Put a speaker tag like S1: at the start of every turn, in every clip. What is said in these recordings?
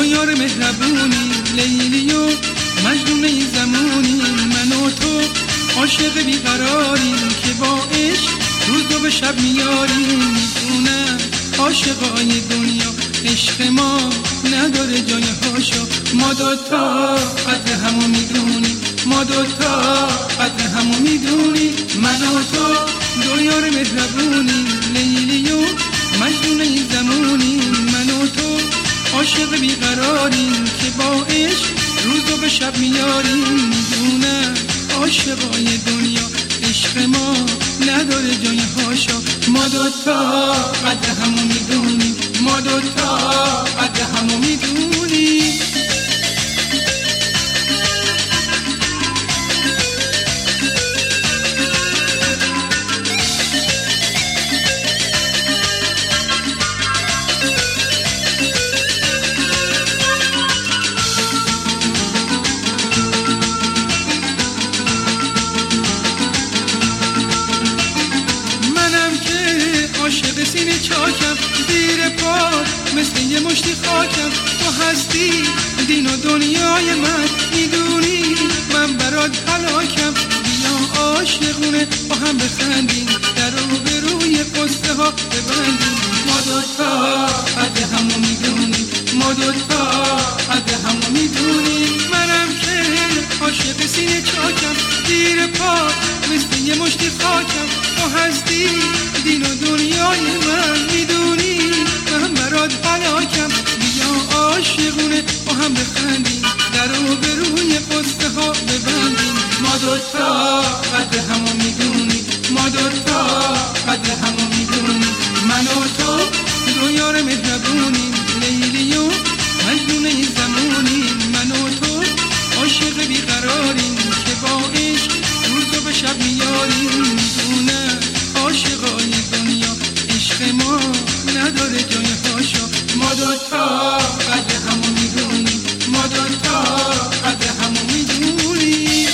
S1: دو یار مهربونی، لیلی و مجنون این زمونی. من و تو عاشق بیقراریم که با عشق روز و به شب میاریم. میدونم عاشقای دنیا عشق ما نداره جای هاشا. ما دوتا قدر همو میدونیم، ما دوتا قدر همو میدونیم. من و تو دو یار مهربونی، لیلی و مجنون این زمونی. من و تو عاشق بیقراریم که با عشق روز و به شب میاریم. میدونم عاشقای دنیا عشق ما نداره جای هاشا. ما دوتا قدر همو میدونیم، ما دوتا قدر همو میدونیم. عاشق سینه چاکم، زیر پا مثل یه مشتی خاکم. تو هستی دین و دنیای من، میدونی من برات هلاکم. بیا عاشقونه با هم بخندیم، در رو به روی قصه ها ببندیم. ما دوتا قدر همو میدونیم، ما دوتا قدر همو میدونیم. منم که عاشق سینه چاکم، زیر پا مثل یه مشتی خاکم. تو هستی دین و دنیای من، میدونی من برات هلاکم. بیا عاشقونه با هم بخندیم، در رو به روی قصه ها ببندیم. ما دوتا قدر همو میدونیم، ما دوتا قدر همو میدونیم. من و تو دو یار مهربونیم، لیلی و مجنون این زمونیم. من و تو عاشق بیقراریم که با عشق روز و به شب میاریم. میدونم عاشقای دنیا عشق ما نداره جای هاشا. ما دوتا قدر همو میدونیم، ما دوتا قدر همو میدونیم.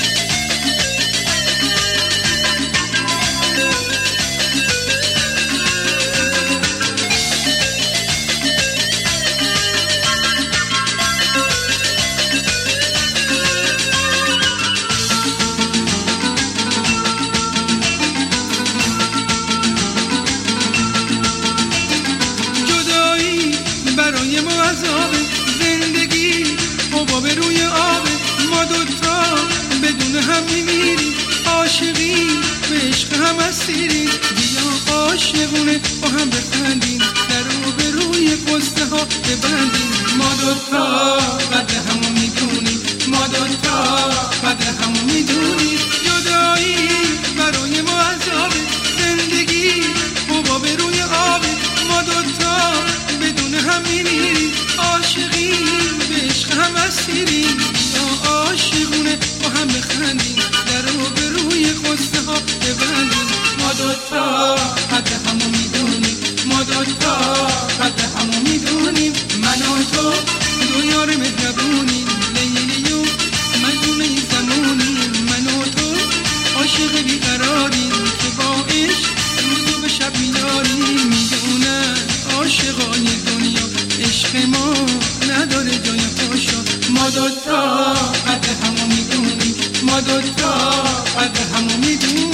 S1: برای ما عذاب زندگی حباب روی آب. ما دوتا بدون هم میمیریم، عاشقی به عشق هم اسیریم. بیا عاشقونه با هم بخندیم، در رو به روی قصه ها ببندیم. ما دوتا قدر همو میدونیم، ما دوتا قدر همو میدونیم. جدایی برای ما عذاب زندگی حباب روی آب. ما دوتا بدون هم میمیریم، عاشقی به عشق هم اسیریم. یا عاشقونه با هم بخندیم، در رو به روی قصه ها ببندیم. ما دوتا قدر همو میدونیم، ما دوتا قدر همو میدونیم. من و تو دو یار مهربونیم، لیلی و مجنون این زمونیم. من و تو عاشق بیقراریم که با عشق روز و به شب میاریم. میدونم عاشقای دنیا عشق ما نداره جای هاشا. ما دوتا قدر همو میدونیم، ما دوتا قدر همو میدونیم.